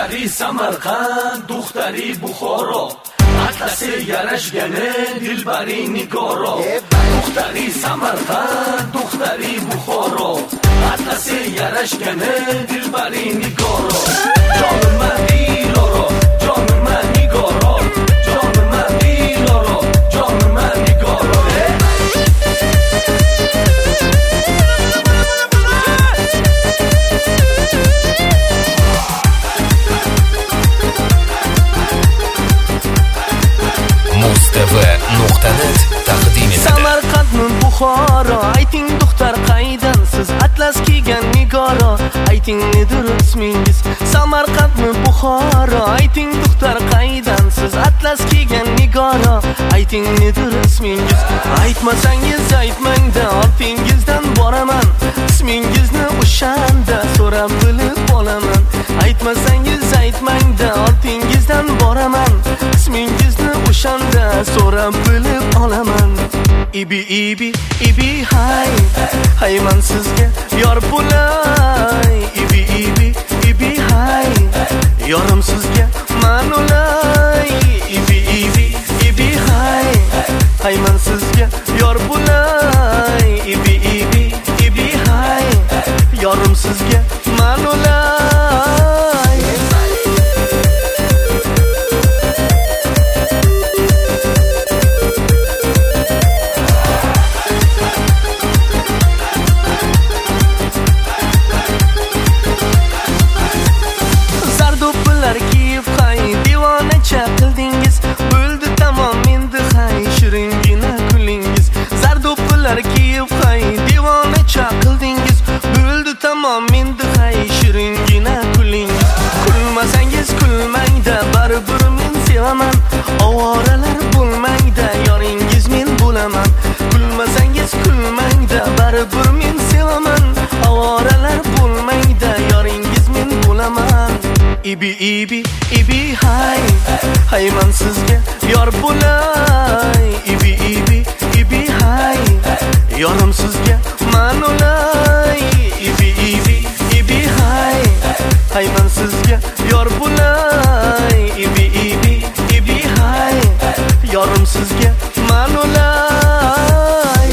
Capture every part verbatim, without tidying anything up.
Duxtari Samarqand, duxtari Buxoro, atlasi yarashgani dilbari Nigoro. Duxtari Samarqand, duxtari Buxoro, atlasi yarashgani dilbari Nigoro. Jonima Diloro, jonima Nigoro, jonima Diloro, jonima Nigoro. mustv nuqta net taqdim etadi. Samarqandmi Buxoro, ayting duxtar qaydan siz atlas kiygan Nigoro, ayting nedir ismingiz? Samarqandmi Buxoro, ayting duxtar qaydan siz atlas kiygan Nigoro, ayting nedir ismingiz? Aytmasangiz aytmangda ortingizdan boraman, ismingizni o'shanda so'rab bilib olaman. Aytmasangiz aytmangda ortingizdan boraman, ismingizni o'shanda so'rab bilib olaman. Ibi ibi ibi hay, hayman sizga yor bo'lay. Ibi ibi ibi hay, yorim sizga man olay. Ibi ibi ibi hay, hayman sizga yor bo'lay. Ibi ibi ibi hay, yorim sizga man olay. Chaqildingiz, bo'ldi tamom endi hay, shiringina kulingiz. Zardo'plar kiyib hay, devona chaqildingiz, bo'ldi tamom endi hay, shiringina kulingiz. Kulmasangiz kulmangda, baribir men sevaman. Ovoralar bo'lmangda, yoringiz men bo'laman. Kulmasangiz kulmangda, baribir men sevaman. Ovoralar bo'lmangda, yoringiz men bo'laman. Ibi ibi ibi hay, hayman sizga yor bo'lay. Ibi ibi ibi hay, yorim sizga man olay. Ibi ibi ibi hay, hayman sizga yor bo'lay. Ibi ibi ibi hay, yorim sizga man olay.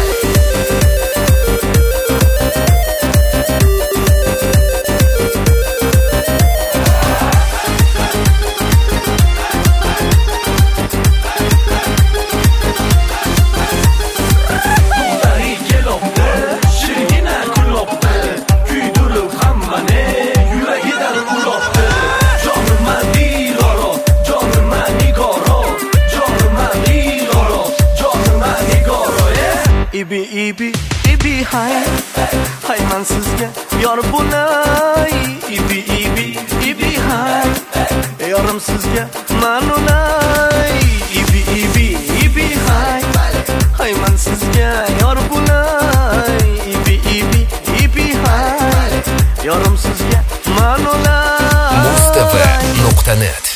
Ibi ibi ibi hay, hayman sizga yor bo'lay. Ibi ibi ibi hay, yorim sizga man olay. Ibi ibi ibi hay, hayman sizga yor bo'lay. Ibi ibi ibi hay, yorim sizga man olay. mustv nuqta net